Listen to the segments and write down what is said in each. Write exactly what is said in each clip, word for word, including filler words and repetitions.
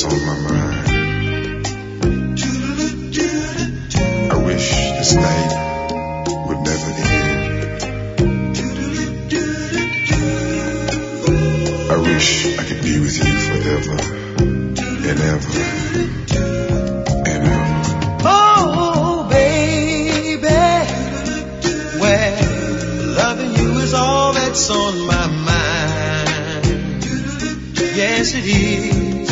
that's on my mind. I wish this night would never end. I wish I could be with you forever and ever and ever. Oh, baby, well, loving you is all that's on my mind. Yes, it is.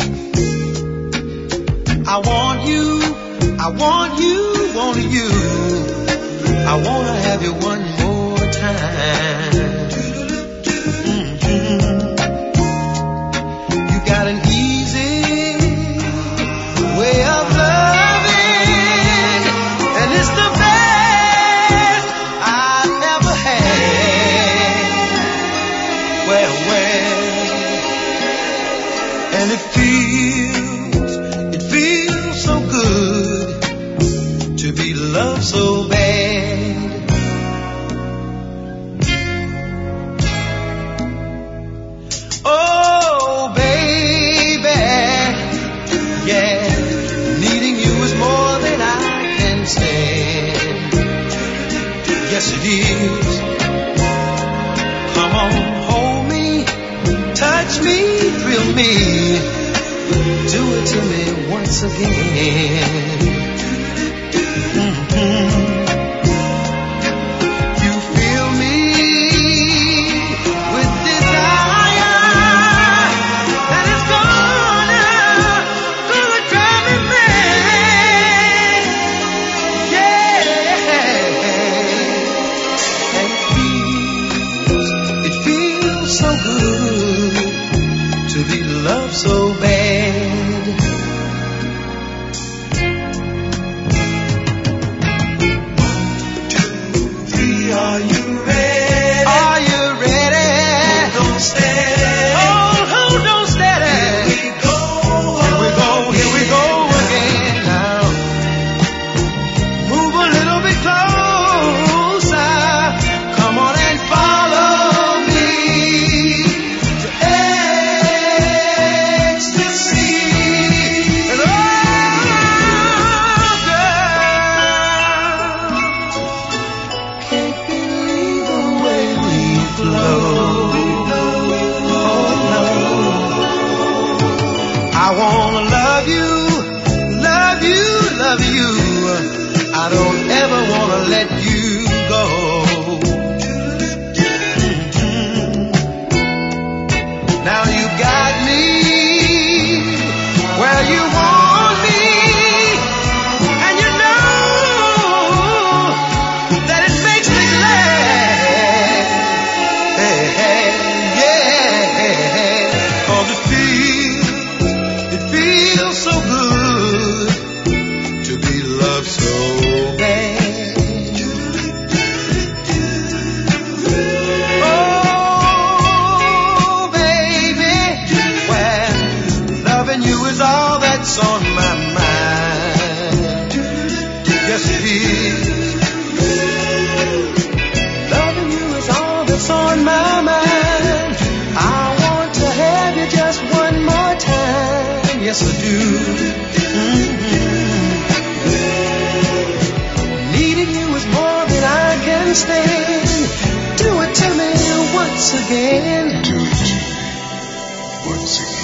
I want you, I want you, want you. I want to have you one more time. Got an easy way of loving, and it's the best I've ever had. Well, well, and it feels, it feels so good to be loved so bad. Yes, it is. Come on, hold me, touch me, thrill me, do it to me once again. Mm-hmm. You fill me with desire that is gonna, gonna drive me mad. Yeah. So good to be loved so bad. One, two, three, are you ready? Are you ready? Hold on steady. Hold, hold on steady. Here we go. Here we go. Here we go again now. Move a little bit closer. Come on and follow. I don't ever want to let you go. Mm-hmm. Now you got me where you want me, and you know that it makes me glad. Hey, hey, yeah, 'cause it feels, it feels so good to be loved so bad. Oh, baby, well, loving you is all that's on my mind. Yes, it is. Loving you is all that's on my mind. I want to have you just one more time. Yes, I do. Mm-hmm. Needing you is more than I can stand. Do it to me once again. Do it to me once again.